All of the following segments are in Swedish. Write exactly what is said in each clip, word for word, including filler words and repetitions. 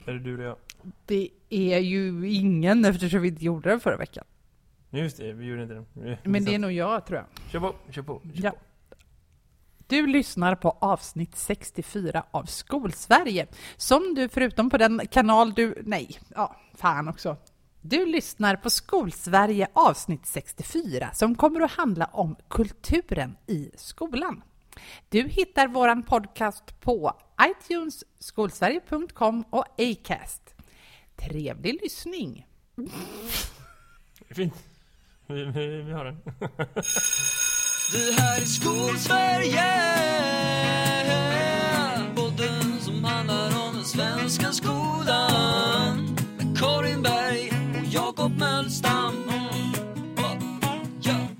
Är det du eller jag? Det är ju ingen eftersom vi inte gjorde det förra veckan. Just det, vi gjorde inte det. Men det är nog jag, tror jag. Kör på, kör på, kör Ja. på. Du lyssnar på avsnitt sextiofyra av Skolsverige. Som du förutom på den kanal du... Nej, ja, fan också. Du lyssnar på Skolsverige avsnitt sextiofyra som kommer att handla om kulturen i skolan. Du hittar våran podcast på iTunes, skolsverige punkt com och Acast. Trevlig lyssning! Fint. Vi, vi, vi har den. Det här är Skolsverige, podden som handlar om den svenska skolan. Med Karin Berg och Jakob Mölstam. Ja.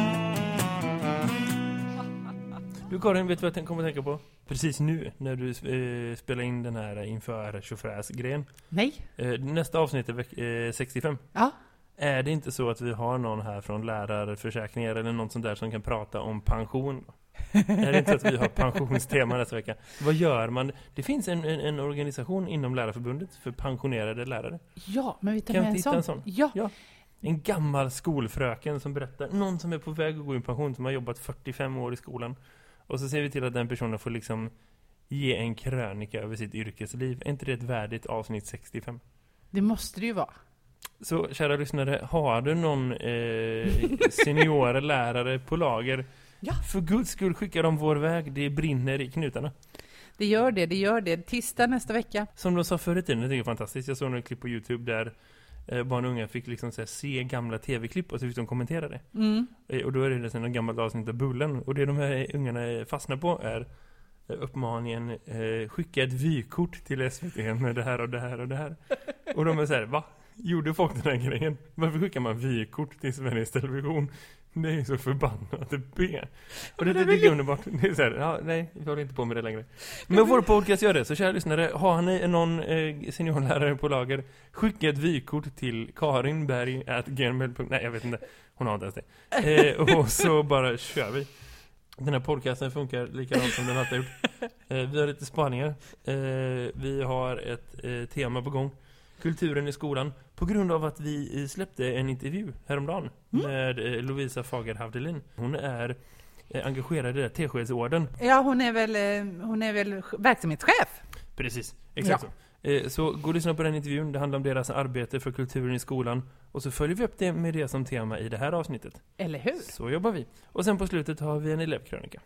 Du Karin, vet du vad jag kommer att tänka på? Precis nu när du eh, spelar in den här inför tjofräs-grejen. Nej. Eh, nästa avsnitt är veck- eh, sextiofem. Ja. Är det inte så att vi har någon här från lärarförsäkringar eller något sånt där som kan prata om pension? Är det inte så att vi har pensionstema nästa vecka? Vad gör man? Det finns en, en, en organisation inom Lärarförbundet för pensionerade lärare. Ja, men vi tar Kan med vi en hitta sån. en sån? Ja. Ja. En gammal skolfröken som berättar, någon som är på väg att gå i pension, som har jobbat fyrtiofem år i skolan. Och så ser vi till att den personen får liksom ge en krönika över sitt yrkesliv. Är inte det ett värdigt avsnitt sextiofem? Det måste det ju vara. Så kära lyssnare, har du någon eh, senior lärare på lager? Ja. För guds skull, skicka dem vår väg, det brinner i knutarna. Det gör det, det gör det. Tisdag nästa vecka. Som de sa förr i tiden, det är fantastiskt. Jag såg några klipp på YouTube där eh, barn och unga fick liksom så här, se gamla tv-klipp och så fick de kommentera det. Mm. Eh, och då är det liksom en gammalt avsnitt av Bullen. Och det de här ungarna fastnar på är eh, uppmaningen eh, skicka ett vykort till S V T med det här och det här och det här. Och de är så här, va? Gjorde folk den här grejen? Varför skickar man vykort till Sveriges Television? Det är ju så förbannat B. Och det, det, det är underbart. Det är så här, ja, nej, vi håller inte på med det längre. Men vår podcast gör det. Så kära lyssnare, har ni någon eh, seniorlärare på lager, skicka ett vykort till karinberg at gmail punkt com. Nej, jag vet inte. Hon har inte ens det. Eh, och så bara kör vi. Den här podcasten funkar likadant som den alltid har gjort. Eh, vi har lite spaningar. Eh, vi har ett eh, tema på gång. Kulturen i skolan. På grund av att vi släppte en intervju häromdagen mm. med Lovisa Fagerhavdelin. Hon är engagerad i Teskedsorden. Ja, hon är väl, hon är väl verksamhetschef. Precis, exakt ja. så. Så gå och lyssna på den intervjun. Det handlar om deras arbete för kulturen i skolan. Och så följer vi upp det med det som tema i det här avsnittet. Eller hur? Så jobbar vi. Och sen på slutet har vi en elevkrönika.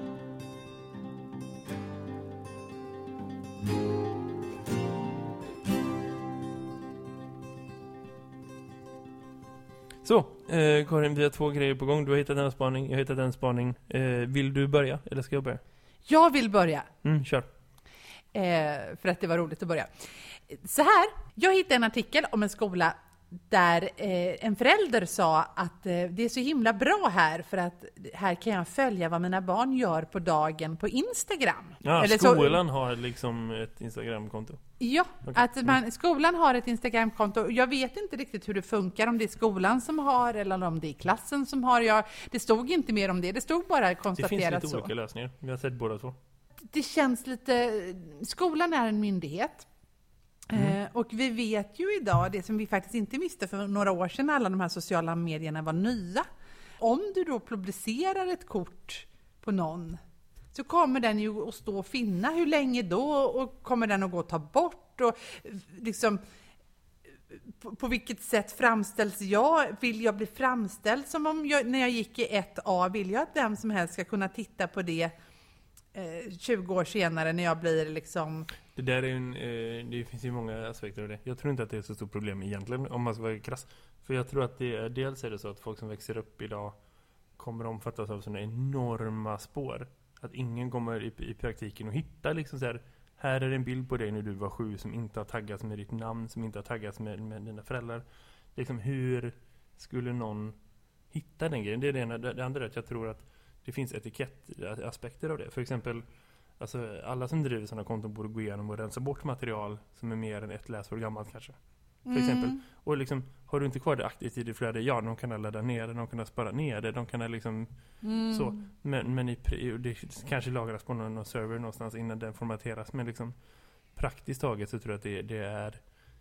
Så, eh, Karin, vi har två grejer på gång. Du har hittat en spaning, jag har hittat en spaning. Eh, vill du börja, eller ska jag börja? Jag vill börja. Mm, kör. Eh, för att det var roligt att börja. Så här, jag hittade en artikel om en skola där eh, en förälder sa att eh, det är så himla bra här för att här kan jag följa vad mina barn gör på dagen på Instagram. Ja, Eller skolan så, har liksom ett Instagramkonto. Ja, okay. att man, skolan har ett Instagramkonto. Jag vet inte riktigt hur det funkar, om det är skolan som har eller om det är klassen som har. Jag, det stod inte mer om det, det stod bara konstaterat så. Det finns lite olika lösningar, vi har sett båda två. Det känns lite, skolan är en myndighet. Mm. Eh, och vi vet ju idag, det som vi faktiskt inte visste för några år sedan, alla de här sociala medierna var nya. Om du då publicerar ett kort på någon, så kommer den ju att stå och finna hur länge då, och kommer den att gå att ta bort, och liksom på, på vilket sätt framställs jag? Vill jag bli framställd som om jag, när jag gick i ett A, vill jag att vem som helst ska kunna titta på det eh, tjugo år senare när jag blir liksom... Det där är en, eh, det finns ju många aspekter av det. Jag tror inte att det är så stort problem egentligen, om man ska vara krass. För jag tror att det är, dels är det så att folk som växer upp idag kommer omfattas av sådana enorma spår. Att ingen kommer i, i praktiken att hitta liksom så här, här är en bild på dig när du var sju som inte har taggats med ditt namn, som inte har taggats med, med dina föräldrar. Liksom hur skulle någon hitta den grejen? Det är det ena. Det andra är att jag tror att det finns etikettaspekter av det. För exempel, alltså alla som driver sådana konton borde gå igenom och rensa bort material som är mer än ett läsår gammalt kanske. För mm. exempel. Och liksom, har du inte kvar det aktivt i ditt flöde, ja, de kan ladda ner det, de kan spara ner det, de kan liksom mm. så. Men, men i, det kanske lagras på någon, någon server någonstans innan den formateras. Men liksom praktiskt taget så tror jag att det, det är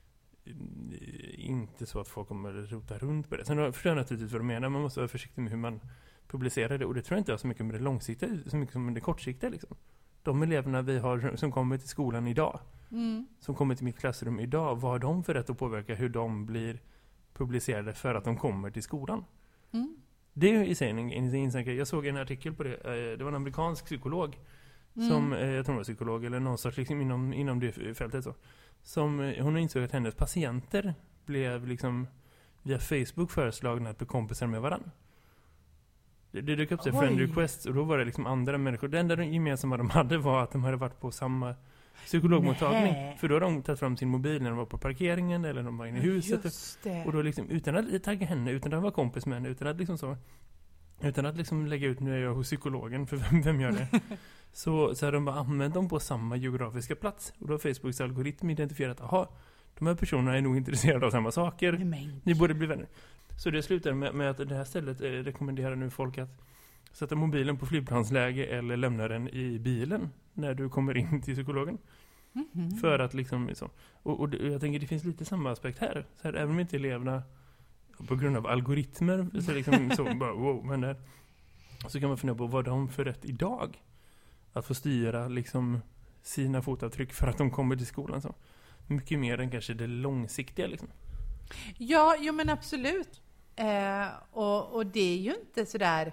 inte så att folk kommer rota runt på det. Sen förstår jag naturligtvis vad du menar. Man måste vara försiktig med hur man publicerar det. Och det tror jag inte har så mycket med det långsiktiga, så mycket som med det kortsiktiga. Liksom. De eleverna vi har som kommer till skolan idag, mm. som kommer till mitt klassrum idag, vad har de för rätt att påverka hur de blir publicerade för att de kommer till skolan? Mm. Det är i sig en insänkare. Jag såg en artikel på det. Det var en amerikansk psykolog mm. som, jag tror det var psykolog eller någon sorts liksom inom, inom det fältet så. Som hon insåg att hennes patienter blev liksom via Facebook föreslagna att bli kompisar med varandra. Det, det dök upp sig friend requests och då var det liksom andra människor. Det enda gemensamma de hade var att de hade varit på samma psykologmottagning. Nej. För då hade de tagit fram sin mobil när de var på parkeringen eller de var inne i huset. Och då liksom, utan att tagga henne, utan att vara kompis med henne, utan att liksom så... Utan att liksom lägga ut nu är jag hos psykologen, för vem, vem gör det? så, så har de bara använt dem på samma geografiska plats. Och då har Facebooks algoritm identifierat, aha, de här personerna är nog intresserade av samma saker. Men. Ni borde bli vänner. Så det slutar med, med att det här stället eh, rekommenderar nu folk att sätta mobilen på flygplansläge eller lämna den i bilen när du kommer in till psykologen. Mm-hmm. För att liksom så. Och, och jag tänker det finns lite samma aspekt här. Så här, även om inte eleverna på grund av algoritmer så liksom så bara wow, men där, så kan man fundera på vad de för rätt idag att få styra liksom sina fotavtryck för att de kommer till skolan så. Mycket mer än kanske det långsiktiga liksom. Ja, jo men absolut. Eh, och, och det är ju inte sådär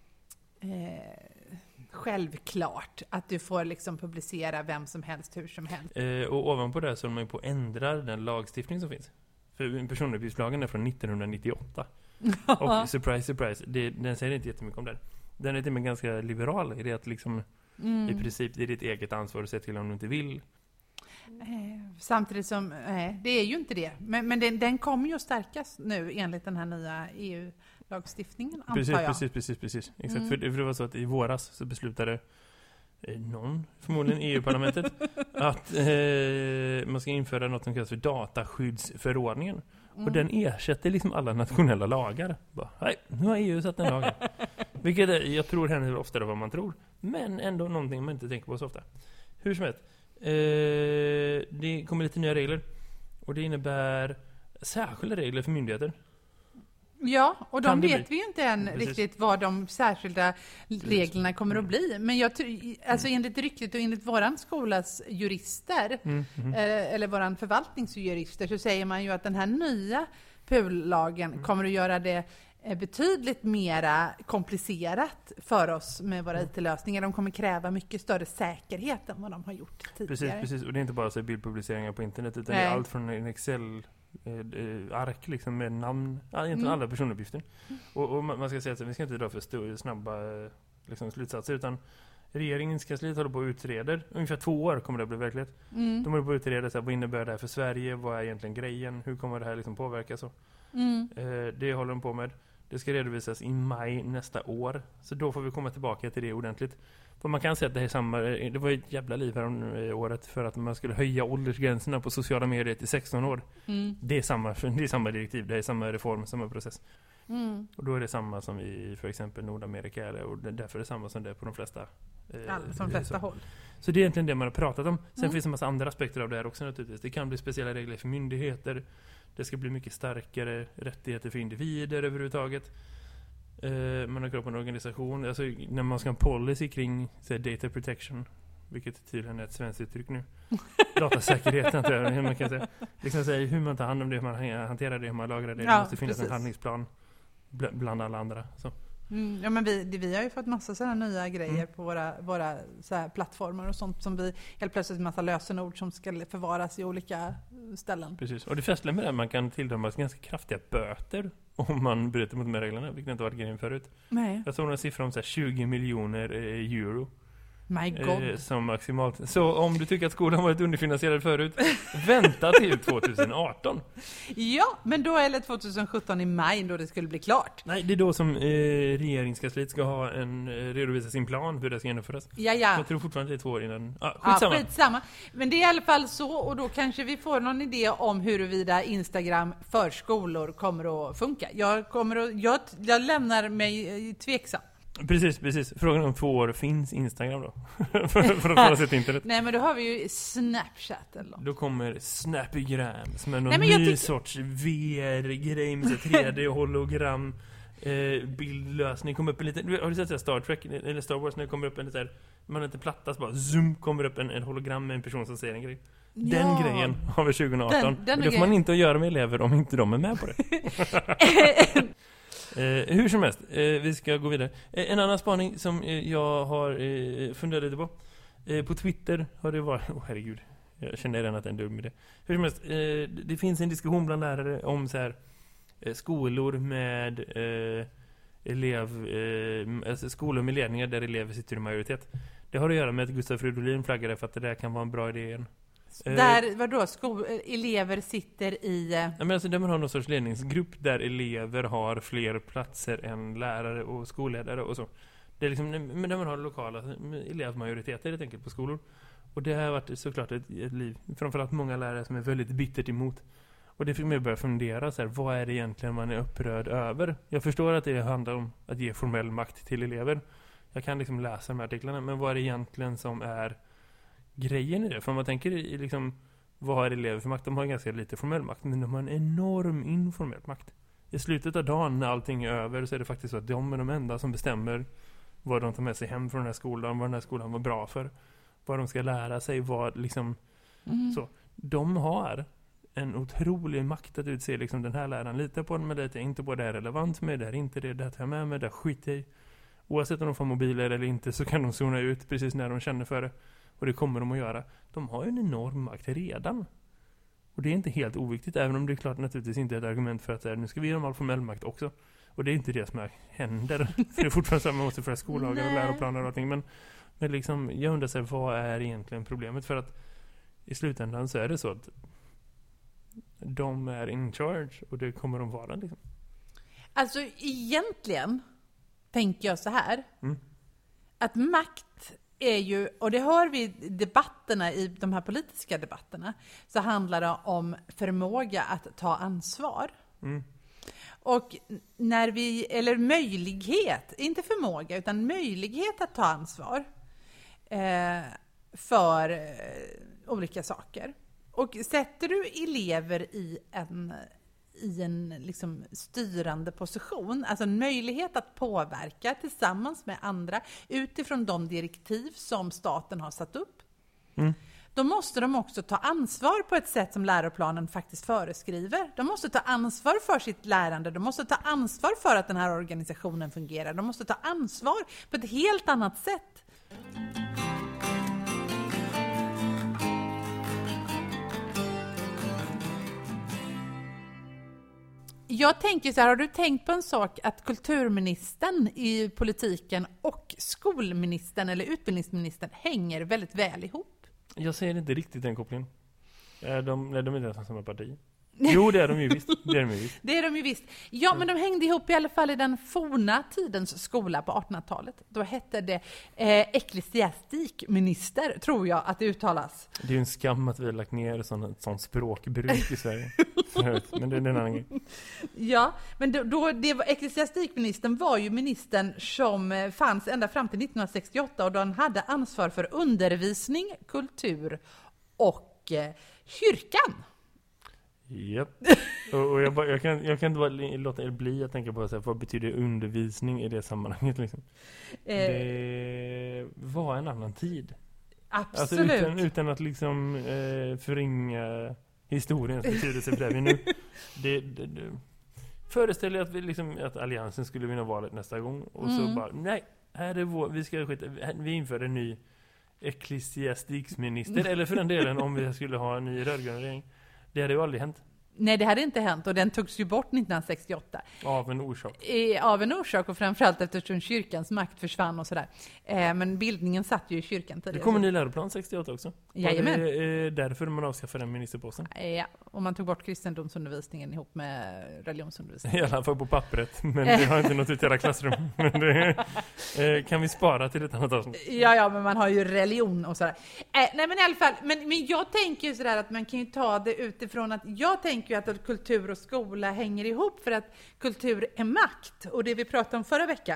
eh, självklart att du får liksom publicera vem som helst hur som helst. Eh, och ovanpå det så är man ju på att ändra den lagstiftning som finns. För personuppgiftslagen är från nittonhundranittioåtta. Och surprise, surprise, det, den säger inte jättemycket om det. Den är till och med ganska liberal i det att liksom mm. i princip det är ditt eget ansvar att se till om du inte vill. Samtidigt som, nej, det är ju inte det. Men, men den, den kommer ju att stärkas nu enligt den här nya E U-lagstiftningen, antar precis, jag. Precis, precis, precis. Exakt. Mm. För, det, för det var så att i våras så beslutade eh, någon, förmodligen E U-parlamentet, att eh, man ska införa något som kallas för dataskyddsförordningen. Mm. Och den ersätter liksom alla nationella lagar. Bara, nej, nu har E U satt en lag. Vilket är, jag tror händer oftare vad man tror. Men ändå någonting man inte tänker på så ofta. Hur som helst. Eh, det kommer lite nya regler. Och det innebär särskilda regler för myndigheter. Ja, och de vet bli? vi ju inte än Precis. riktigt vad de särskilda reglerna kommer att bli. Men jag tror, alltså enligt ryktet och enligt våran skolas jurister, mm, mm. Eh, eller våran förvaltningsjurister, så säger man ju att den här nya P U L-lagen mm. kommer att göra det betydligt mera komplicerat för oss med våra I T-lösningar. De kommer kräva mycket större säkerhet än vad de har gjort tidigare. Precis, precis. Och det är inte bara så bildpubliceringar på internet, utan Nej. det är allt från en Excel eh, ark liksom med namn, egentligen mm. alla personuppgifter. Mm. Och, och man ska säga att vi ska inte dra för stor, snabba liksom, slutsatser, utan regeringens kansliet håller på att utreda. Ungefär två år kommer det att bli verklighet. Mm. De håller på att utreda så här, vad innebär det här för Sverige? Vad är egentligen grejen? Hur kommer det här liksom påverka? Så? Mm. Eh, det håller de på med. Det ska redovisas i maj nästa år. Så då får vi komma tillbaka till det ordentligt. För man kan säga att det är samma, det var ett jävla liv här om året för att man skulle höja åldersgränserna på sociala medier till sexton år. Mm. Det är samma, det är samma direktiv, det är samma reform, samma process. Mm. Och då är det samma som i för exempel Nordamerika, eller, och därför är det samma som det är på de flesta eh, All, som flesta håll. Så det är egentligen det man har pratat om. Sen mm. finns det en massa andra aspekter av det här också naturligtvis. Det kan bli speciella regler för myndigheter. Det ska bli mycket starkare rättigheter för individer överhuvudtaget. Uh, man har krav på en organisation. Alltså, när man ska ha en policy kring så här, data protection, vilket tydligen är ett svenskt uttryck nu. Datasäkerhet, antar jag, hur man kan säga. Liksom säga hur man tar hand om det, hur man hanterar det, hur man lagrar det. Ja, det måste finnas precis. en handlingsplan bl- bland alla andra. Så. Mm, ja, men vi, vi har ju fått massa sådana nya grejer mm. på våra, våra så här, plattformar och sånt som vi helt plötsligt en massa lösenord som ska förvaras i olika ställen. Precis, och det fästliga med det är att man kan tilldömas ganska kraftiga böter om man bryter mot de här reglerna, vilket inte varit grejen förut. Nej. Jag såg en siffra om så här, tjugo miljoner eh, euro. My God. Eh, som maximalt. Så om du tycker att skolan varit underfinansierad förut, vänta till tjugoarton. Ja, men då eller tjugosjutton i maj då det skulle bli klart. Nej, det är då som eh, regeringskansliet ska ha en eh, redovisa sin plan hur det ska genomföras. Ja, ja. Jag tror fortfarande det är två år innan. Ah, skitsamma. Ja, skitsamma. Men det är i alla fall så, och då kanske vi får någon idé om huruvida Instagram för skolor kommer att funka. Jag kommer att, jag, jag lämnar mig tveksam. Precis, precis. Frågan om två år finns Instagram då. för, för att få se internet. Nej, men då har vi ju Snapchat eller något. Då kommer Snappygram som är någon Nej, ny tyck- sorts V R-grej med så tre D och hologram. Eh, bildlösning kommer upp en liten. Har du sett så här Star Trek eller Star Wars när det kommer upp en liten, man har inte platta så bara zoom kommer upp en, en hologram med en person som säger en grej. Den Ja. grejen har vi tjugo arton. Den- den och det får grejen. man inte att göra med elever om inte de är med på det. eh, hur som helst, eh, vi ska gå vidare. Eh, en annan spaning som eh, jag har eh, funderat lite på. Eh, på Twitter har det varit, åh oh, herregud, jag känner redan att det är en dum idé. Hur som helst, eh, det finns en diskussion bland lärare om så här eh, skolor med eh, elev, eh, alltså skolor med ledningar där elever sitter i majoritet. Det har att göra med att Gustav Fridolin flaggade för att det där kan vara en bra idé igen. Eh, Där, vadå, sko- elever sitter i... eh, Ja, men alltså där man har någon sorts ledningsgrupp där elever har fler platser än lärare och skolledare och så. Det är liksom, men där man har lokala elevmajoriteter helt enkelt på skolor. Och det har varit såklart ett, ett liv, framförallt många lärare som är väldigt bittert emot. Och det fick mig börja fundera så här, vad är det egentligen man är upprörd över? Jag förstår att det handlar om att ge formell makt till elever. Jag kan liksom läsa de här artiklarna, men vad är det egentligen som är grejen i det? För om man tänker i liksom, vad har elever för makt? De har ganska lite formell makt, men de har en enorm informell makt. I slutet av dagen när allting är över så är det faktiskt så att de är de enda som bestämmer vad de tar med sig hem från den här skolan, vad den här skolan var bra för, vad de ska lära sig, vad liksom Mm. så. De har en otrolig makt att utse liksom, den här läraren litar på den, men det är inte på det är relevant med det är inte det, det tar jag med mig, det skiter i. Oavsett om de får mobiler eller inte så kan de zona ut precis när de känner för det. Och det kommer de att göra. De har ju en enorm makt redan. Och det är inte helt oviktigt, även om det är klart naturligtvis inte är ett argument för att säga, nu ska vi ge dem all formell makt också. Och det är inte det som är, händer. För det är fortfarande så att man måste föra skollagar och läroplaner och allting. Men, men liksom, jag undrar sig, vad är egentligen problemet? För att i slutändan så är det så att de är in charge och det kommer de vara liksom. Alltså egentligen tänker jag så här. Mm. Att makt är ju, och det hör vi i debatterna, i de här politiska debatterna, så handlar det om förmåga att ta ansvar. Mm. Och när vi, eller möjlighet, inte förmåga, utan möjlighet att ta ansvar eh, för eh, olika saker. Och sätter du elever i en, i en liksom styrande position, alltså en möjlighet att påverka tillsammans med andra utifrån de direktiv som staten har satt upp, Mm. då måste de också ta ansvar på ett sätt som läroplanen faktiskt föreskriver. De måste ta ansvar för sitt lärande, de måste ta ansvar för att den här organisationen fungerar, de måste ta ansvar på ett helt annat sätt. Jag tänker så här, har du tänkt på en sak att kulturministern i politiken och skolministern eller utbildningsministern hänger väldigt väl ihop? Jag ser inte riktigt den kopplingen. Är de, nej, de är inte samma parti. Jo, det är de ju visst. Det är de ju visst. Det är de ju visst. Ja, men de hängde ihop i alla fall i den forna tidens skola på artonhundratalet. Då hette det eh, ecklesiastikminister, tror jag att det uttalas. Det är ju en skam att vi har lagt ner sån, sån språkbruk i Sverige. Men det är en annan grej. Ja, men då, då det var, ecklesiastikministern var ju ministern som fanns ända fram till nittonhundrasextioåtta, och då han hade ansvar för undervisning, kultur och eh, kyrkan. Japp. Och, och jag, bara, jag, kan, jag kan inte bara låta er bli att tänka på så här, vad betyder undervisning i det sammanhanget liksom. Eh, Det var en annan tid. Alltså absolut. utan, utan att liksom eh, förringa historiens betydelse för det vi nu. Det, det, det. Föreställer jag att, vi liksom, att alliansen skulle vinna valet nästa gång. Och Mm. så bara, nej, här är vår, vi ska skita, vi inför en ny ecklesiastiksminister. Eller för den delen om vi skulle ha en ny rödgrön regering. Det hade ju aldrig hänt. Nej, det hade inte hänt, och den togs ju bort nittonhundrasextioåtta. Av en orsak. Eh, av en orsak, och framförallt eftersom kyrkans makt försvann och sådär. Eh, men bildningen satt ju i kyrkan tidigare. Det kom en ny läroplan sextioåtta också. Jajamän. Var det eh, därför man avskaffade den ministerposten? Ja, och man tog bort kristendomsundervisningen ihop med religionsundervisningen. I alla fall på pappret. Men det har inte nått ut i alla klassrum. Men det eh, kan vi spara till ett annat avsnitt. Ja, ja, men man har ju religion och sådär. Eh, nej, men i alla fall, men, men jag tänker ju sådär att man kan ju ta det utifrån att jag tänker ju att, att kultur och skola hänger ihop, för att kultur är makt. Och det vi pratade om förra veckan,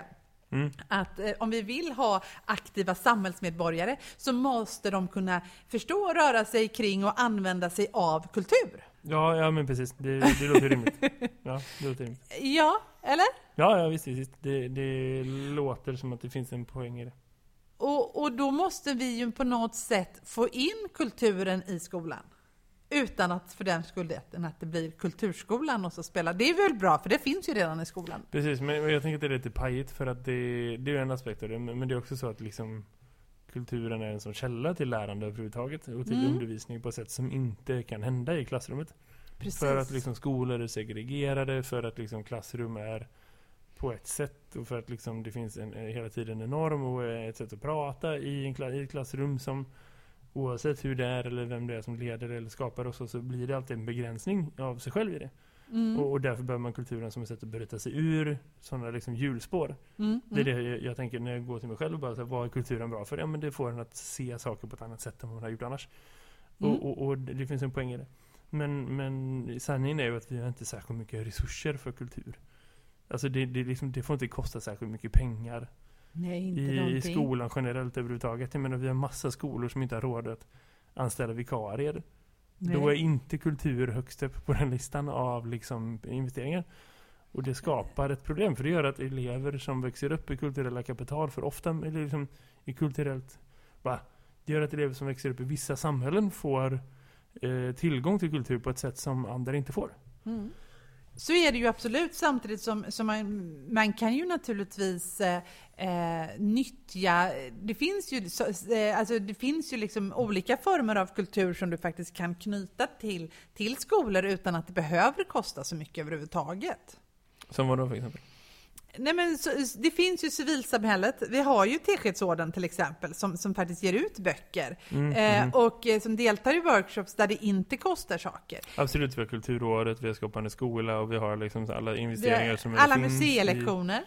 Mm. Att eh, om vi vill ha aktiva samhällsmedborgare så måste de kunna förstå och röra sig kring och använda sig av kultur. Ja, ja men precis. Det, det låter rimligt. Ja, det låter rimligt. Ja, eller? Ja, ja visst, visst. Det, det låter som att det finns en poäng i det. Och, och då måste vi ju på något sätt få in kulturen i skolan. Utan att för den skulden att det blir kulturskolan och så spelar. Det är väl bra, för det finns ju redan i skolan. Precis, men jag tänker att det är lite pajigt för att det, det är en aspekt av det. Men det är också så att liksom kulturen är en sån källa till lärande överhuvudtaget och till Mm. undervisning på ett sätt som inte kan hända i klassrummet. Precis. För att liksom skolor är segregerade, för att liksom klassrum är på ett sätt och för att liksom det finns en, hela tiden en norm och ett sätt att prata i, en kla- i ett klassrum som oavsett hur det är eller vem det är som leder eller skapar oss, så blir det alltid en begränsning av sig själv i det. Mm. Och, och därför behöver man kulturen som ett sätt att bryta sig ur sådana liksom hjulspår. Mm. Det är det jag, jag tänker när jag går till mig själv och bara så här, vad är kulturen bra för? Ja, men det får en att se saker på ett annat sätt än vad man har gjort annars. Mm. Och, och, och det finns en poäng i det. Men, men sanningen är ju att vi har inte särskilt mycket resurser för kultur. Alltså det, det, liksom, det får inte kosta särskilt mycket pengar Nej, inte i, i någonting. skolan generellt överhuvudtaget. Jag menar, vi har massa skolor som inte har råd att anställa vikarier. Nej. Då är inte kultur högst upp på den listan av liksom investeringar. Och det skapar ett problem, för det gör att elever som växer upp i kulturella kapital för ofta, eller liksom i kulturellt, va? Det gör att elever som växer upp i vissa samhällen får eh, tillgång till kultur på ett sätt som andra inte får. Mm. Så är det ju absolut, samtidigt som, som man, man kan ju naturligtvis eh, eh, nyttja, det finns ju, så, eh, alltså det finns ju liksom olika former av kultur som du faktiskt kan knyta till, till skolor utan att det behöver kosta så mycket överhuvudtaget. Som vad då för exempel? Nej, men så, det finns ju civilsamhället. Vi har ju Teskedsorden till exempel som, som faktiskt ger ut böcker Mm, eh, mm. och eh, som deltar i workshops där det inte kostar saker. Absolut, vi har kulturåret, vi har Skapande skola och vi har liksom alla investeringar Det, som alla finns museilektioner.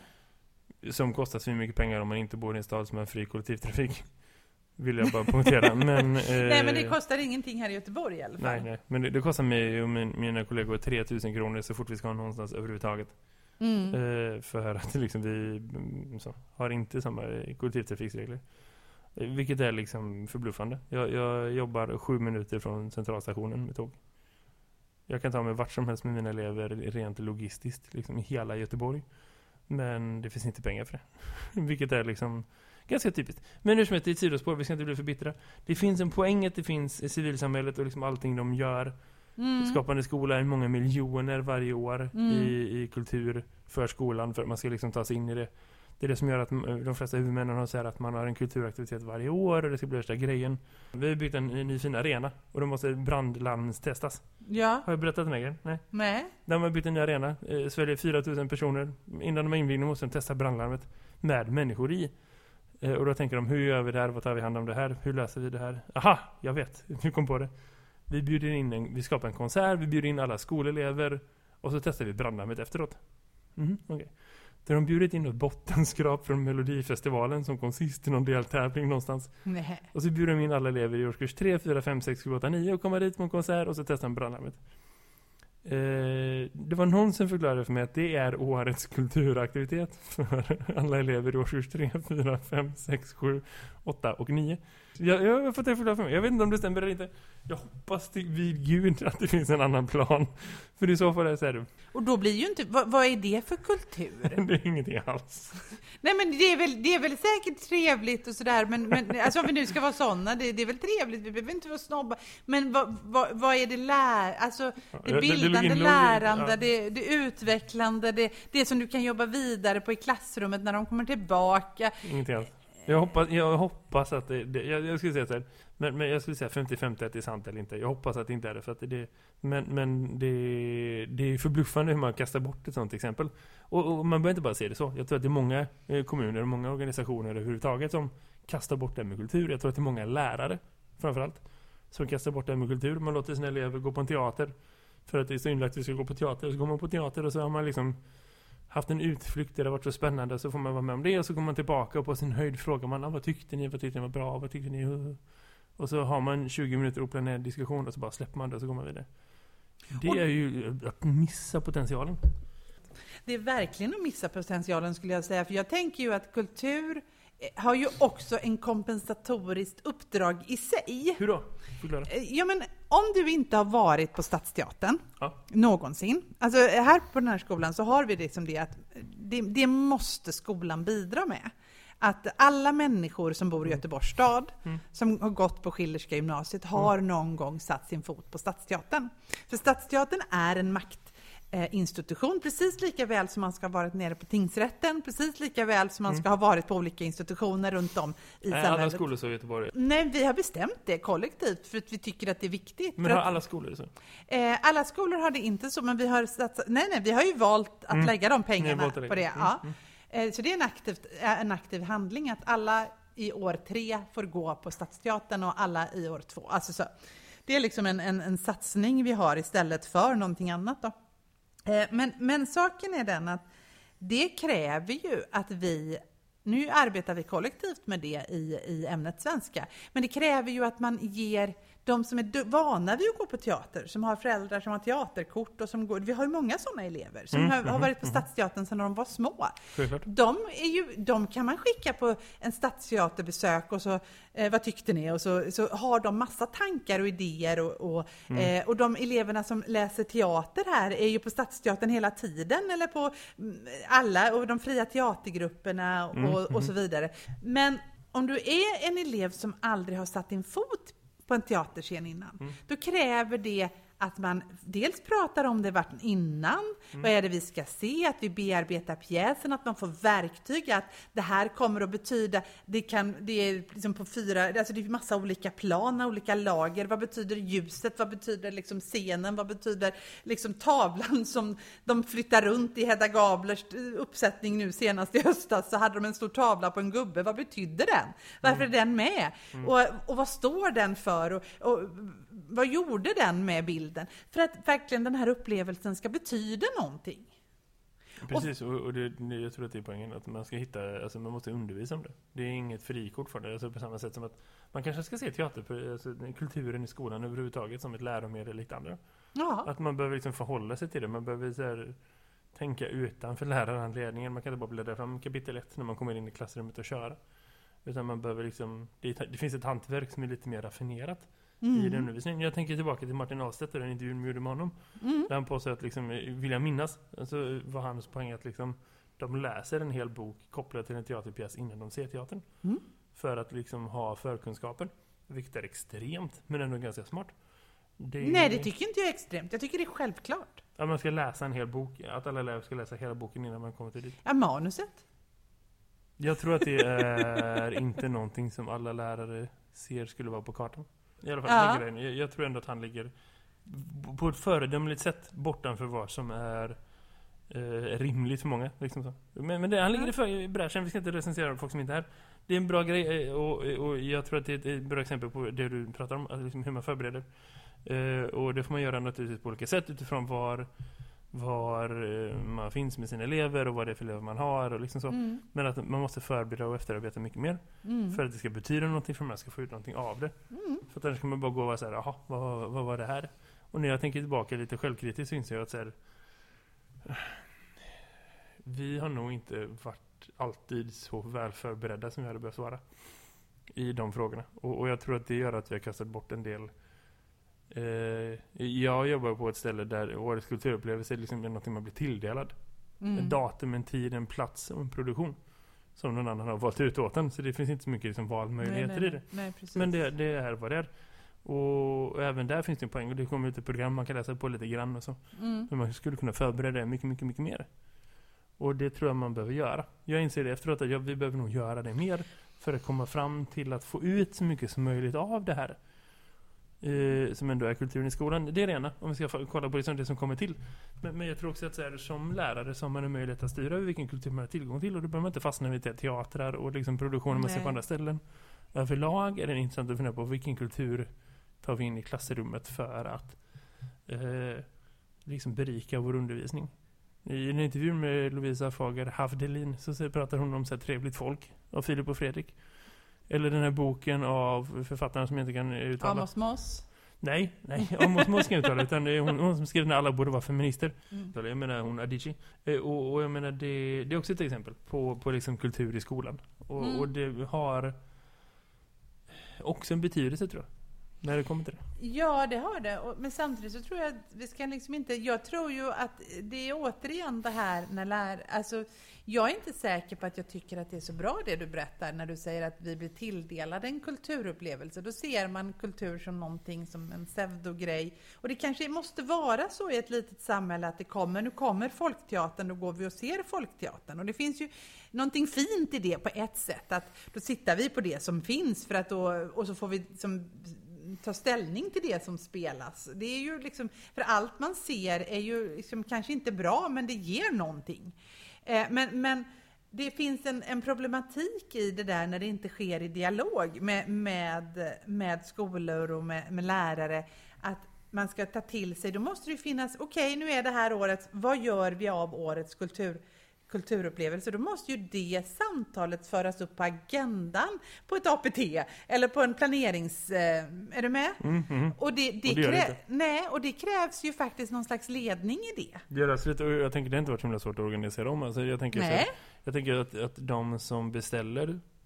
i, som kostar så mycket pengar om man inte bor i en stad som har fri kollektivtrafik. Vill jag bara punktera. Men, eh, Nej, men det kostar ingenting här i Göteborg i alla fall. Nej, nej. Men det, det kostar mig och min, mina kollegor tre tusen kronor så fort vi ska ha någonstans överhuvudtaget. Mm. Eh, för att liksom vi mm, så, har inte samma kollektivtrafiksregler. Eh, vilket är liksom förbluffande. Jag, jag jobbar sju minuter från centralstationen med tåg. Jag kan ta mig vart som helst med mina elever rent logistiskt liksom i hela Göteborg. Men det finns inte pengar för det. Vilket är liksom ganska typiskt. Men nu som ett sidospår, vi ska inte bli för bittra. Det finns en poäng att det finns i civilsamhället och liksom allting de gör. Mm. Skapande skola är många miljoner varje år Mm. i, i kultur för skolan för att man ska liksom ta sig in i det. Det är det som gör att de flesta huvudmännen har sagt att man har en kulturaktivitet varje år och det ska bli värsta grejen. Vi har byggt en, en ny fin arena och då måste brandlarmstestas. Ja, Har jag berättat den här? Nej. nej. De har byggt en ny arena. Eh, Sverige fyra tusen personer. Innan de har invigning måste de testa brandlarmet med människor i. Eh, och då tänker de, hur gör vi det här? Vad tar vi hand om det här? Hur löser vi det här? Aha, jag vet. Nu kom på det. Vi bjuder in en, vi skapar en konsert, vi bjuder in alla skolelever och så testar vi brandlarmet efteråt. Mm, okej. Okay. Där de bjudit in ett bottenskrap från Melodifestivalen som kom sist i någon deltävling någonstans. Nej. Och så bjuder de in alla elever i årskurs tre, fyra, fem, sex, sju, åtta, nio och kommer dit på en konsert och så testar de brandlarmet. Eh, det var någon som förklarade för mig att det är årets kulturaktivitet för alla elever i årskurs tre, fyra, fem, sex, sju, åtta och nio. Jag, jag har fått det förklarat för mig. Jag vet inte om det stämmer eller inte. Jag hoppas till vid Gud att det finns en annan plan. För i så fall är det så här. Och då blir ju inte, vad, vad är det för kultur? Det är ingenting alls. Nej, men det är väl, det är väl säkert trevligt och sådär, men, men alltså om vi nu ska vara sådana, det, det är väl trevligt, vi behöver inte vara snobba. Men vad, vad, vad är det lär, alltså det det- det bildande, ligger in- lärande, ja. det, det utvecklande, det, det som du kan jobba vidare på i klassrummet när de kommer tillbaka. Ingenting alls. Jag hoppas, jag hoppas att det, det jag, jag skulle säga så här, men, men jag skulle säga femtio femtio att det är sant eller inte. Jag hoppas att det inte är det, för att det, men, men det, det är förbluffande hur man kastar bort ett sånt exempel. Och, och man behöver inte bara se det så. Jag tror att det är många eh, kommuner och många organisationer överhuvudtaget som kastar bort det med kultur. Jag tror att det är många lärare framförallt som kastar bort det med kultur. Man låter sina elever gå på en teater för att det är så inlagt att vi ska gå på teater. Så går man på teater och så har man liksom haft en utflykt där det har varit så spännande, så får man vara med om det och så går man tillbaka och på sin höjd frågar man, ah, vad tyckte ni, vad tyckte ni var bra, vad tyckte ni, och så har man tjugo minuter oplanerad diskussion och så bara släpper man det och så går man vidare. Det är ju att missa potentialen. det är verkligen att missa potentialen skulle jag säga. För jag tänker ju att kultur har ju också en kompensatoriskt uppdrag i sig. Hur då? Förklara. Ja, men om du inte har varit på Stadsteatern ja. någonsin. Alltså här på den här skolan så har vi det som det att det, det måste skolan bidra med. Att alla människor som bor i Göteborgs stad, mm. som har gått på Schillerska gymnasiet, har mm. någon gång satt sin fot på Stadsteatern. För Stadsteatern är en maktinstitution, precis lika väl som man ska ha varit nere på tingsrätten, precis lika väl som man ska ha varit på olika institutioner runt om i Nej, samhället. alla skolor så i Göteborg? Nej, vi har bestämt det kollektivt för att vi tycker att det är viktigt. Men har att, alla skolor så? Eh, alla skolor har det inte så, men vi har satsat, nej, nej, vi har ju valt att mm. lägga de pengarna på det. Ja. Mm. Mm. Så det är en aktiv, en aktiv handling att alla i år tre får gå på Stadsteatern och alla i år två. Alltså så, det är liksom en, en, en satsning vi har istället för någonting annat då. Men, men saken är den att det kräver ju att vi, nu arbetar vi kollektivt med det i, i ämnet svenska, men det kräver ju att man ger de som är vana vid att gå på teater, som har föräldrar som har teaterkort och som går, vi har ju många sådana elever som mm, har, mm, har varit på mm. Stadsteatern sedan de var små. De, är ju, de kan man skicka på en stadsteaterbesök och så, eh, vad tyckte ni? Och så, så har de massa tankar och idéer och, och, mm. eh, och de eleverna som läser teater här är ju på Stadsteatern hela tiden eller på alla och de fria teatergrupperna och, mm, och, och så vidare. Men om du är en elev som aldrig har satt din fot på en teaterscen innan. Mm. Då kräver det att man dels pratar om det vart innan. Mm. Vad är det vi ska se? Att vi bearbetar pjäsen. Att man får verktyg. Att det här kommer att betyda. Det, kan, det är liksom på fyra. Alltså det är massa olika plan. Olika lager. Vad betyder ljuset? Vad betyder liksom scenen? Vad betyder liksom tavlan som de flyttar runt i Hedda Gablers uppsättning nu senast i höstas? Så hade de en stor tavla på en gubbe. Vad betyder den? Varför mm. är den med? Mm. Och, och vad står den för? Och, och vad gjorde den med bilden? För att verkligen den här upplevelsen ska betyda någonting. Precis, och, och det, jag tror att det är poängen att man ska hitta, alltså man måste undervisa om det. Det är inget frikort för det, alltså på samma sätt som att man kanske ska se teater, alltså kulturen i skolan överhuvudtaget som ett läromedel lite andra. Ja. Att man behöver liksom förhålla sig till det, man behöver så här, tänka utanför lärarhandledningen. Man kan inte bara bläddra fram kapitel ett när man kommer in i klassrummet och köra. Utan man behöver liksom, det, det finns ett hantverk som är lite mer raffinerat. Mm. I den undervisningen. Jag tänker tillbaka till Martin Ahlstedt och den intervjun vi gjorde med honom. Mm. Där han påstår att, liksom, vill jag minnas, alltså var hans poäng att liksom, de läser en hel bok kopplad till en teaterpjäs innan de ser teatern. Mm. För att liksom ha förkunskaper. Vilket är extremt, men ändå ganska smart. Det... Nej, det tycker inte jag är extremt. Jag tycker det är självklart. Att man ska läsa en hel bok. Att alla lärare ska läsa hela boken innan man kommer till dit. Ja, manuset. Jag tror att det är inte någonting som alla lärare ser skulle vara på kartan. I alla fall, ja. jag, jag tror ändå att han ligger på ett föredömligt sätt bortanför vad som är eh, rimligt för många. Liksom så. Men, men det, han ligger ja. för i bräschen, vi ska inte recensera folk som inte är här. Det är en bra grej och, och jag tror att det är ett bra exempel på det du pratar om, alltså liksom hur man förbereder. Eh, och det får man göra naturligtvis på olika sätt utifrån var, var man finns med sina elever och vad det är för elever man har och liksom så. Mm. Men att man måste förbereda och efterarbeta mycket mer mm. för att det ska betyda någonting, för att man ska få ut någonting av det. Mm. För att annars kan man bara gå och vara så här, jaha, vad, vad var det här? Och när jag tänker tillbaka lite självkritiskt så inser jag att så här, vi har nog inte varit alltid så väl förberedda som vi hade behövt vara i de frågorna. Och, och jag tror att det gör att vi har kastat bort en del. Eh, jag jobbar på ett ställe där årets kulturupplevelse är liksom något man blir tilldelad. Mm. En datum, en tid, en plats och en produktion som någon annan har valt ut åt en. Så det finns inte så mycket liksom valmöjligheter nej, nej, i det. Nej, men det, det är vad det är. Och, och även där finns det en poäng. Och det kommer ut ett program man kan läsa på lite grann och så. Mm. Men man skulle kunna förbereda det mycket, mycket, mycket mer. Och det tror jag man behöver göra. Jag inser det efteråt att jag, vi behöver nog göra det mer för att komma fram till att få ut så mycket som möjligt av det här. Eh, som ändå är kulturen i skolan. Det är det ena, om vi ska kolla på det som, det som kommer till. Men, men jag tror också att så här, som lärare så har man en möjlighet att styra över vilken kultur man har tillgång till. Och då behöver man inte fastna vid teatrar och liksom produktioner man ser på andra ställen. Överlag är det intressant att fundera på vilken kultur tar vi in i klassrummet för att eh, liksom berika vår undervisning. I en intervju med Lovisa Fager Havdelin så pratar hon om så här trevligt folk av Filip och Fredrik. Eller den här boken av författaren som jag inte kan uttala. Amos Moss. Nej, nej. Hon, hon skrev inte det, utan det är hon, hon som skrev när alla borde vara feminister. Mm. Jag menar hon Adichie. Eh, och, och jag menar det, det är också ett exempel på, på liksom kultur i skolan. Och, Mm. och det har också en betydelse, tror jag. När det kommer till det. Ja, det har det. Och- Men samtidigt så tror jag att vi ska liksom inte... Jag tror ju att det är återigen det här när lär... Alltså, jag är inte säker på att jag tycker att det är så bra det du berättar när du säger att vi blir tilldelade en kulturupplevelse. Då ser man kultur som någonting, som en pseudogrej. Och det kanske måste vara så i ett litet samhälle att det kommer... Nu kommer folkteatern, då går vi och ser folkteatern. Och det finns ju någonting fint i det på ett sätt. Att då sitter vi på det som finns för att då... Och så får vi som... ta ställning till det som spelas. Det är ju liksom, för allt man ser är ju liksom kanske inte bra, men det ger någonting. Eh, men, men det finns en, en problematik i det där när det inte sker i dialog med, med, med skolor och med, med lärare, att man ska ta till sig. Då måste det finnas, okej, okay, nu är det här året, vad gör vi av årets kultur kulturupplevelse, då måste ju det samtalet föras upp på agendan på ett A P T eller på en planerings... Eh, är du med? Mm, mm. Och, det, det Och det gör det krä- inte. nej, och det krävs ju faktiskt någon slags ledning i det. Det är alltså lite, och jag tänker det har inte varit så himla svårt att organisera om. Alltså jag tänker, så, Nej. jag tänker att, att de som beställer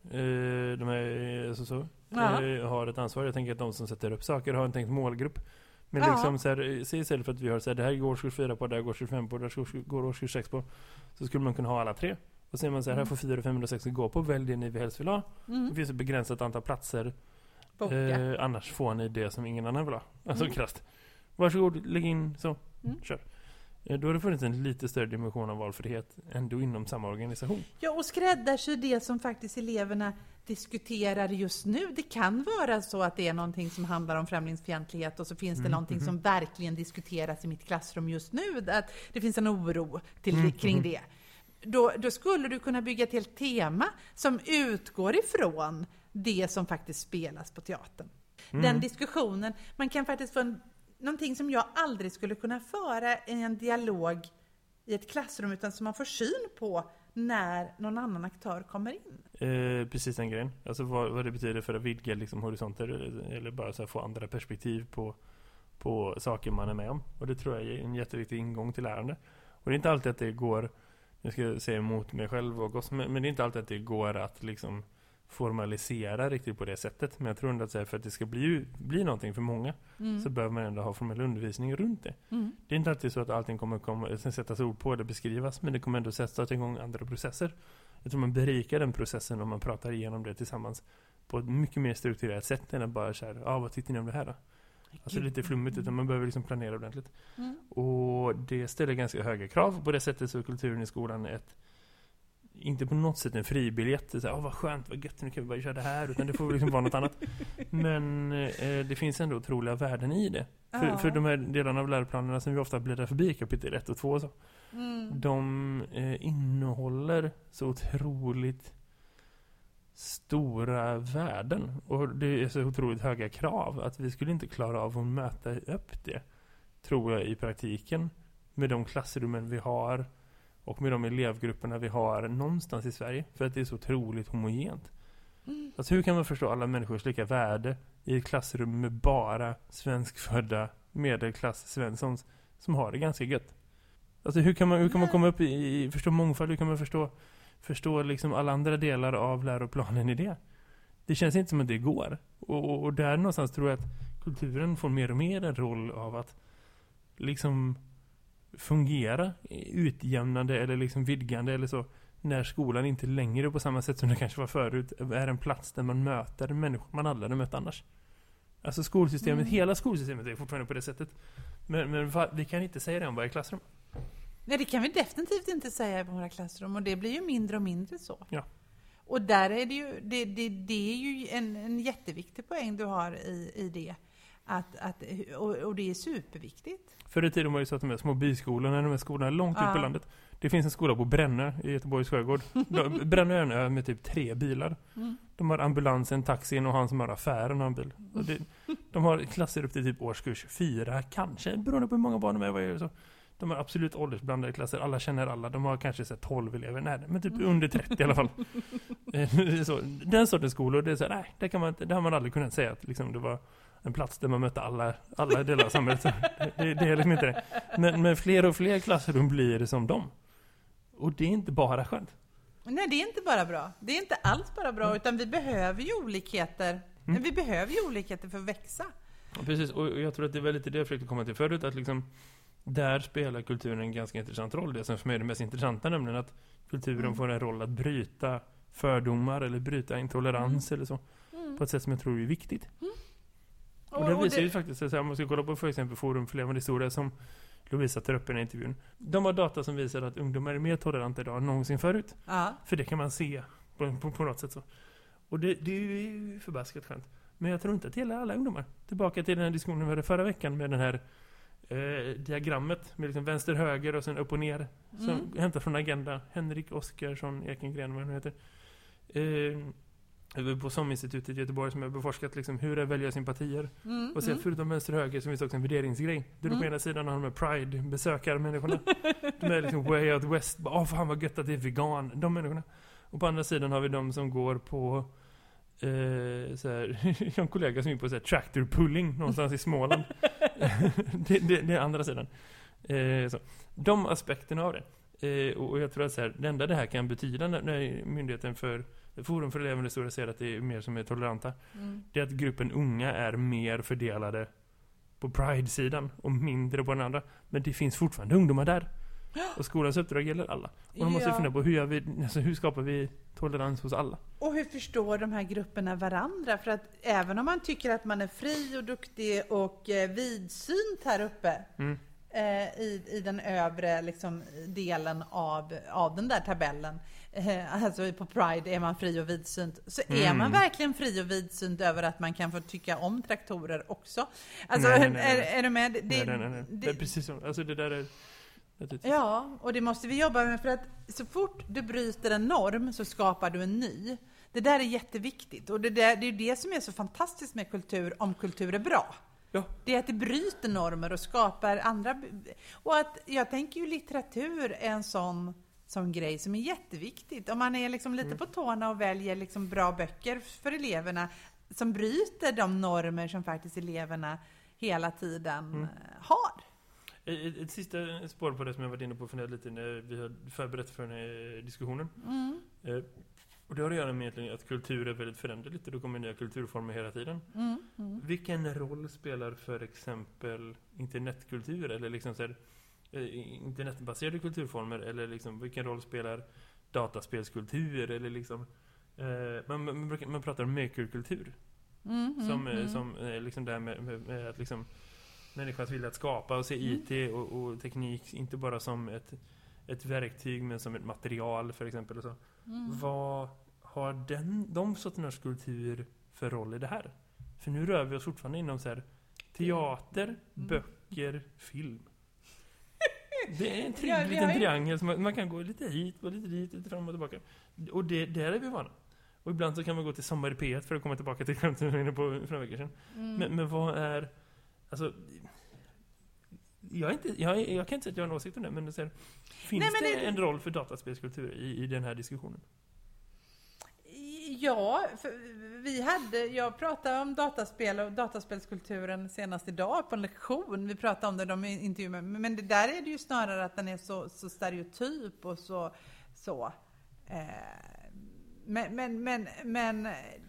eh, de här, alltså så, Ja. eh, har ett ansvar. Jag tänker att de som sätter upp saker har en tänkt målgrupp. Men Ja. liksom så här, se istället för att vi har så här, det här går årskurs fyra på, det här går årskurs fem på, det här går årskurs sex på. Så skulle man kunna ha alla tre. Och sen man så här, här får fyra, fem och sex gå på, välj det ni vill helst vill ha. Mm. Det finns ett begränsat antal platser. Boka. Eh, annars får ni det som ingen annan vill ha. Alltså Mm. krasst. Varsågod, lägg in så. Mm. Kör. Eh, då har det funnits en lite större dimension av valfrihet ändå inom samma organisation. Ja, och skräddarsy det som faktiskt eleverna diskuterar just nu. Det kan vara så att det är någonting som handlar om främlingsfientlighet och så finns det Mm, någonting mhm. som verkligen diskuteras i mitt klassrum just nu. Att det finns en oro till, Mm, kring mhm. det. Då, då skulle du kunna bygga ett helt tema som utgår ifrån det som faktiskt spelas på teatern. Mm. Den diskussionen, man kan faktiskt få en, någonting som jag aldrig skulle kunna föra i en dialog i ett klassrum, utan som man får syn på när någon annan aktör kommer in. Eh, precis den grejen. Alltså vad, vad det betyder för att vidga liksom, horisonter eller, eller bara så här, få andra perspektiv på, på saker man är med om. Och det tror jag är en jätteviktig ingång till lärande. Och det är inte alltid att det går, jag ska säga emot mig själv och oss, men, men det är inte alltid att det går att liksom formalisera riktigt på det sättet. Men jag tror ändå att för att det ska bli, bli någonting för många Mm. så behöver man ändå ha formell undervisning runt det. Mm. Det är inte alltid så att allting kommer komma, sättas ord på eller beskrivas, men det kommer ändå sättas igång andra processer. Jag tror man berikar den processen om man pratar igenom det tillsammans på ett mycket mer strukturerat sätt än att bara så här, ja, vad tyckte ni om det här då? Alltså lite flummigt, utan man behöver liksom planera ordentligt. Mm. Och det ställer ganska höga krav. På det sättet så är kulturen i skolan ett, inte på något sätt en fribiljett. Så här, åh, vad skönt, vad gött, nu kan vi bara köra det här. Utan det får liksom vara något annat. Men eh, det finns ändå otroliga värden i det. För, Ja. för de här delarna av läroplanerna som vi ofta bläddrar förbi, kapitel ett och två och så. Mm. De eh, innehåller så otroligt stora värden. Och det är så otroligt höga krav att vi skulle inte klara av att möta upp det, tror jag, i praktiken med de klassrummen vi har och med de elevgrupperna vi har någonstans i Sverige, för att det är så otroligt homogent. Mm. Alltså hur kan man förstå alla människors lika värde i ett klassrum med bara svenskfödda medelklass svenssons som har det ganska gött? Alltså hur kan man, hur kan man komma upp i, i förstå mångfald, hur kan man förstå förstå liksom alla andra delar av läroplanen i det? Det känns inte som att det går. Och, och, och där någonstans tror jag att kulturen får mer och mer en roll av att liksom fungera utjämnande eller liksom vidgande eller så, när skolan inte längre på samma sätt som det kanske var förut är en plats där man möter människor man aldrig hade mött annars. Alltså skolsystemet, Mm. hela skolsystemet är fortfarande på det sättet. Men, men va, vi kan inte säga det om varje klassrum. Nej, det kan vi definitivt inte säga i våra klassrum, och det blir ju mindre och mindre så. Ja. Och där är det ju, det, det, det är ju en, en jätteviktig poäng du har i, i det. Att, att, och, och det är superviktigt. Förr i tiden var det så att de här små byskolorna, de här skolorna långt Ja. ut på landet. Det finns en skola på Brännö i Göteborgs skärgård. De- Brännö är en ö med typ tre bilar. Mm. De har ambulansen, taxin och han som har affären har en bil. Och det, de har klasser upp till typ årskurs fyra, kanske, beroende på hur många barn de är. Vad är det så? De har absolut åldersblandade klasser. Alla känner alla. De har kanske så här, tolv elever. Nej, men typ under trettio i alla fall. Eh, det är så, den sortens skolor, det är så här, nej, det, kan man, det har man aldrig kunnat säga att liksom, det var en plats där man möter alla, alla delar av samhället. Så det, det är liksom inte det. Men, men fler och fler klassrum blir som dem. Och det är inte bara skönt. Nej, det är inte bara bra. Det är inte alls bara bra, mm. utan vi behöver ju olikheter. Men vi behöver ju olikheter för att växa. Ja, precis, och jag tror att det är väl lite det jag försökte komma till förut, att liksom där spelar kulturen en ganska intressant roll. Det som för mig är det mest intressanta, nämligen att kulturen mm. får en roll att bryta fördomar eller bryta intolerans mm. eller så. Mm. På ett sätt som jag tror är viktigt. Mm. Och, och det visar och det... ju faktiskt, så här, om man ska kolla på för exempel Forum för levande historia som Lovisa tar upp i den intervjun. De har data som visar att ungdomar är mer toleranta idag än någonsin förut. Ja. För det kan man se på, på, på något sätt så. Och det, det är ju förbaskat skönt. Men jag tror inte att det gäller alla ungdomar. Tillbaka till den här diskussionen vi hade förra veckan med den här eh, diagrammet med liksom vänster, höger och sen upp och ner. Som mm. hämtar från Agenda. Henrik Oskarsson Ekengren, vad han heter. Eh, på SOM-institutet i Göteborg som har beforskat liksom, hur det väljer sympatier. Mm, och sen mm. förutom vänster och höger så finns det också en värderingsgrej. Där mm. på ena sidan har de med Pride-besökare-människorna. De är liksom way out west. Åh oh, fan vad gött att det är vegan. De människorna. Och på andra sidan har vi de som går på eh, så här, jag har en kollega som är på så här, tractor pulling någonstans i Småland. det, det, det är andra sidan. Eh, så. De aspekterna av det. Eh, och jag tror att så här, det enda det här kan betyda när, när myndigheten för Forum för levande historia säger att det är mer som är toleranta. Mm. Det är att gruppen unga är mer fördelade på Pride-sidan och mindre på den andra. Men det finns fortfarande ungdomar där. Och skolans uppdrag gäller alla. Och de måste ja. fundera på hur, gör vi, alltså hur skapar vi tolerans hos alla. Och hur förstår de här grupperna varandra? För att även om man tycker att man är fri och duktig och eh, vidsynt här uppe mm. eh, i, i den övre liksom, delen av, av den där tabellen. Eh, alltså på Pride är man fri och vidsynt. Så mm. är man verkligen fri och vidsynt över att man kan få tycka om traktorer också? Alltså, nej, nej, nej, nej. Är, är du med? Det, nej, nej, nej, nej. Det, det är precis så. Alltså det där är... Ja, och det måste vi jobba med, för att så fort du bryter en norm så skapar du en ny. Det där är jätteviktigt, och det, där, det är det som är så fantastiskt med kultur, om kultur är bra. Ja. Det är att det bryter normer och skapar andra. Och att jag tänker ju litteratur är en sån, sån grej som är jätteviktigt. Om man är liksom lite mm. på tårna och väljer liksom bra böcker för eleverna som bryter de normer som faktiskt eleverna hela tiden mm. har. Ett, ett sista spår på det som jag varit inne på för lite när vi har förberett för den här diskussionen. Mm. Eh, och det har att göra med att kultur är väldigt föränderligt och det kommer nya kulturformer hela tiden. Mm. Mm. Vilken roll spelar för exempel internetkultur eller liksom så här, eh, internetbaserade kulturformer, eller liksom vilken roll spelar dataspelskultur eller liksom eh, man, man, man, man pratar om makerkultur mm, mm, som, mm. som eh, liksom det här med, med, med att liksom människans vilja att skapa och se mm. I T och, och teknik inte bara som ett, ett verktyg men som ett material för exempel. Och så. Mm. Vad har den, de sorters kultur för roll i det här? För nu rör vi oss fortfarande inom så här, teater, mm. böcker, film. Det är en trygg ja, liten är... triangel som man, man kan gå lite hit och lite dit, lite fram och tillbaka. Och det, där är vi vana. Och ibland så kan man gå till Sommar i P ett för att komma tillbaka till skämten som vi var inne på för några veckor sedan. Mm. Men, men vad är... Alltså, jag, är inte, jag, jag kan inte säga att jag har en åsikt om det, men, så här, finns Nej, men det, det en roll för dataspelskultur i, i den här diskussionen? Ja, vi hade, jag pratade om dataspel och dataspelskulturen senast idag på en lektion. Vi pratade om det de intervjuer, men det där är det ju snarare att den är så, så stereotyp och så, så. Eh, men, men, men, men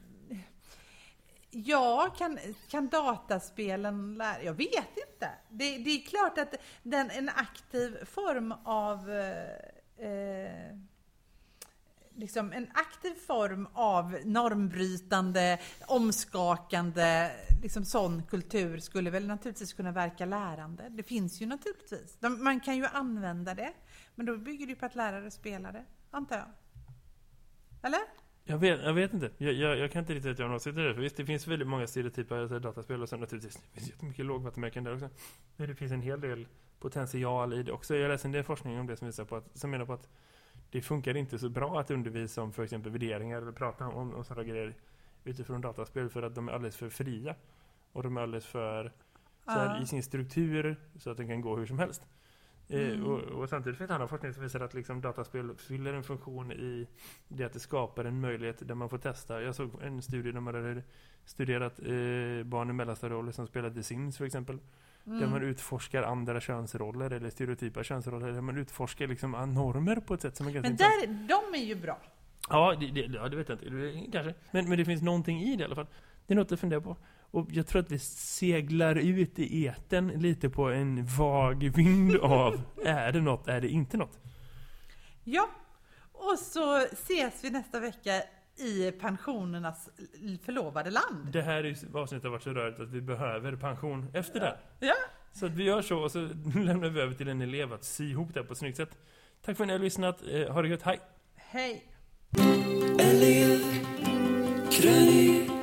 ja, kan, kan dataspelen lära? Jag vet inte. Det, det är klart att den en aktiv form av eh, liksom en aktiv form av normbrytande, omskakande, liksom sån kultur skulle väl naturligtvis kunna verka lärande. Det finns ju naturligtvis. De, man kan ju använda det, men då bygger det på att lärare spelar det, antar jag. Eller? Jag vet, jag vet inte. Jag, jag, jag kan inte riktigt göra något till det. För visst, det finns väldigt många stereotyper alltså, dataspel och sen naturligtvis. Det finns jättemycket lågvattenmärken där också. Men det finns en hel del potential i det också. Jag läste en del forskning om det som visar på att, som menar på att det funkar inte så bra att undervisa om för exempel värderingar eller prata om, om sådana grejer utifrån dataspel för att de är alldeles för fria. Och de är alldeles för så här, uh. i sin struktur så att den kan gå hur som helst. Mm. Och, och samtidigt finns det annan forskning som visar att liksom dataspel fyller en funktion i det att det skapar en möjlighet där man får testa. Jag såg en studie där man hade studerat eh, barn i mellanstadieåldern som spelade Sims för exempel. Mm. Där man utforskar andra könsroller eller stereotypa könsroller. Där man utforskar liksom normer på ett sätt som är ganska Men där, de är ju bra. Ja, det, det, ja, det vet jag inte. Det, kanske. Men, men det finns någonting i det i alla fall. Det är något att fundera på. Och jag tror att vi seglar ut i eten lite på en vag vind av är det något, är det inte något? Ja, och så ses vi nästa vecka i pensionernas förlovade land. Det här är avsnittet har varit så rörigt att vi behöver pension efter det. Ja. Så att vi gör så och så lämnar vi över till en elev att sy ihop det på ett snyggt sätt. Tack för att ni har lyssnat. Ha det gott, hej! Hej! Elev, krönika,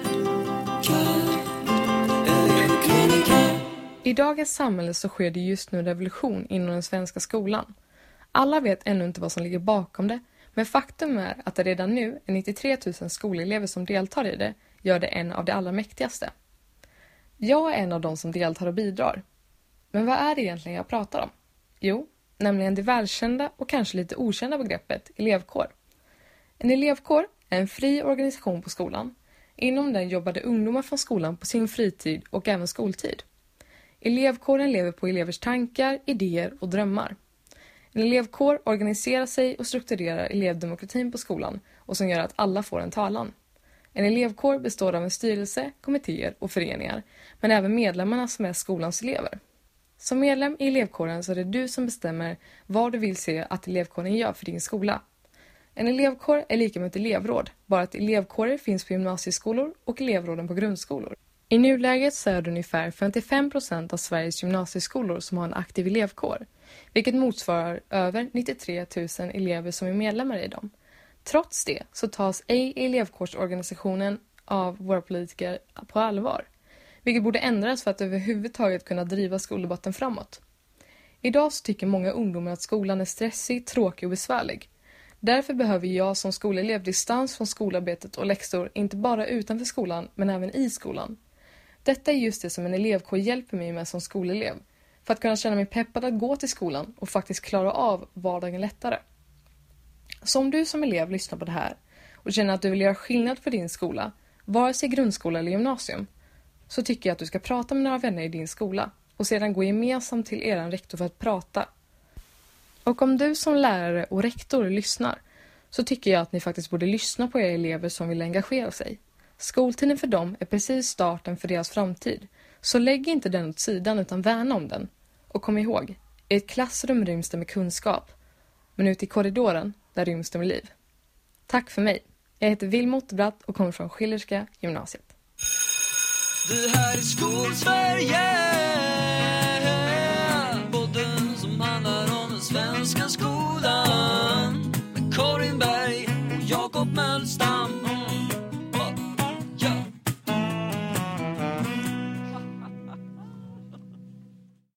elev, krönika. I dagens samhälle så sker det just nu en revolution inom den svenska skolan. Alla vet ännu inte vad som ligger bakom det, men faktum är att det redan nu är nittiotre tusen skolelever som deltar i det, gör det en av de allra mäktigaste. Jag är en av de som deltar och bidrar. Men vad är det egentligen jag pratar om? Jo, nämligen det välkända och kanske lite okända begreppet elevkår. En elevkår är en fri organisation på skolan. Inom den jobbade ungdomar från skolan på sin fritid och även skoltid. Elevkåren lever på elevers tankar, idéer och drömmar. En elevkår organiserar sig och strukturerar elevdemokratin på skolan och som gör att alla får en talan. En elevkår består av en styrelse, kommittéer och föreningar, men även medlemmarna som är skolans elever. Som medlem i elevkåren så är det du som bestämmer vad du vill se att elevkåren gör för din skola. En elevkår är lika med ett elevråd, bara att elevkårer finns på gymnasieskolor och elevråden på grundskolor. I nuläget så är det ungefär femtiofem procent av Sveriges gymnasieskolor som har en aktiv elevkår, vilket motsvarar över nittiotre tusen elever som är medlemmar i dem. Trots det så tas ej elevkårsorganisationen av våra politiker på allvar, vilket borde ändras för att överhuvudtaget kunna driva skoldebatten framåt. Idag så tycker många ungdomar att skolan är stressig, tråkig och besvärlig. Därför behöver jag som skolelev distans från skolarbetet och läxor inte bara utanför skolan men även i skolan. Detta är just det som en elevkår hjälper mig med som skolelev, för att kunna känna mig peppad att gå till skolan och faktiskt klara av vardagen lättare. Så om du som elev lyssnar på det här och känner att du vill göra skillnad för din skola, vare sig grundskola eller gymnasium, så tycker jag att du ska prata med några vänner i din skola och sedan gå gemensamt till er rektor för att prata. Och om du som lärare och rektor lyssnar så tycker jag att ni faktiskt borde lyssna på era elever som vill engagera sig. Skoltiden för dem är precis starten för deras framtid. Så lägg inte den åt sidan utan värna om den. Och kom ihåg, i ett klassrum ryms det med kunskap. Men ute i korridoren, där ryms det med liv. Tack för mig. Jag heter Vilmot Bratt och kommer från Schillerska gymnasiet. Det här är Skolsverige.